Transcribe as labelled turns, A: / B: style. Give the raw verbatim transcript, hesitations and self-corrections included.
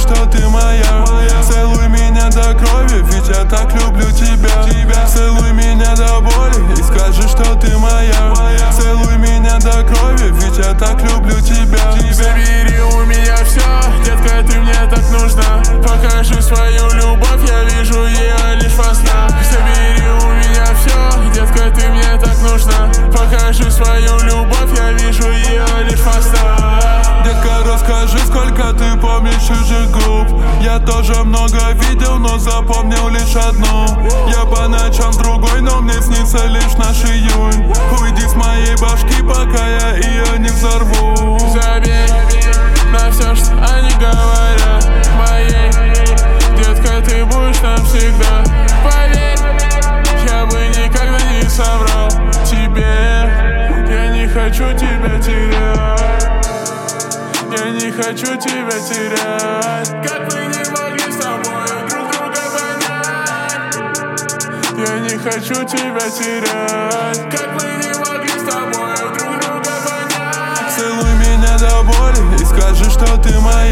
A: что ты моя. Целуй меня до крови, ведь я так люблю тебя. Целуй меня до боли и скажи, что ты моя. Целуй меня до крови, ведь я так люблю тебя.
B: Забери у меня все, детка, ты мне так нужна. Покажи свою любовь, я вижу ее лишь во снах. Забери у меня все, детка, ты мне так нужна. Покажи свою любовь, я вижу ее лишь во снах.
A: Детка, расскажи, сколько ты помнишь чужих губ. Я тоже много видел, но запомнил лишь одну. Я по ночам другой, но мне снится лишь наш июнь. Уйди с моей башки, пока я ее не взорву.
B: Забей на все, что они говорят. Моей, детка, ты будешь навсегда. Поверь, я бы никогда не соврал тебе. Я не хочу тебя терять. Я не хочу тебя терять. Как мы не могли с тобой друг друга понять. Я не хочу тебя терять. Как мы не могли с тобой друг друга понять.
A: Целуй меня до боли и скажи, что ты моя.